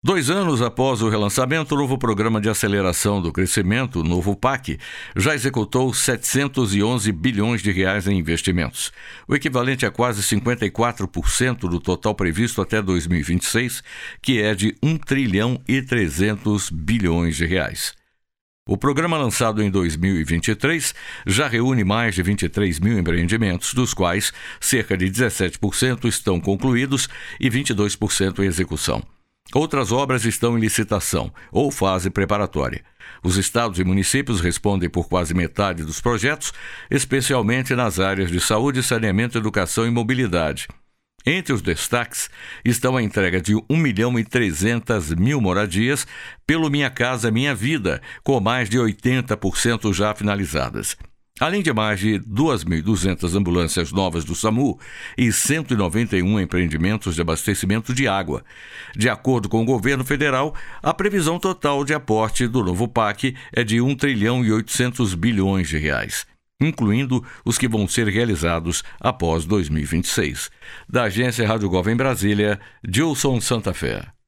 2 anos após o relançamento, o novo Programa de Aceleração do Crescimento, o novo PAC, já executou 711 bilhões de reais em investimentos, o equivalente a quase 54% do total previsto até 2026, que é de 1 trilhão e 300 bilhões de reais. O programa lançado em 2023 já reúne mais de 23 mil empreendimentos, dos quais cerca de 17% estão concluídos e 22% em execução. Outras obras estão em licitação ou fase preparatória. Os estados e municípios respondem por quase metade dos projetos, especialmente nas áreas de saúde, saneamento, educação e mobilidade. Entre os destaques estão a entrega de 1.300.000 moradias pelo Minha Casa Minha Vida, com mais de 80% já finalizadas. Além de mais de 2.200 ambulâncias novas do SAMU e 191 empreendimentos de abastecimento de água. De acordo com o governo federal, a previsão total de aporte do novo PAC é de 1 trilhão e 800 bilhões de reais, incluindo os que vão ser realizados após 2026. Da Agência Rádio Gov em Brasília, Gilson Santa Fé.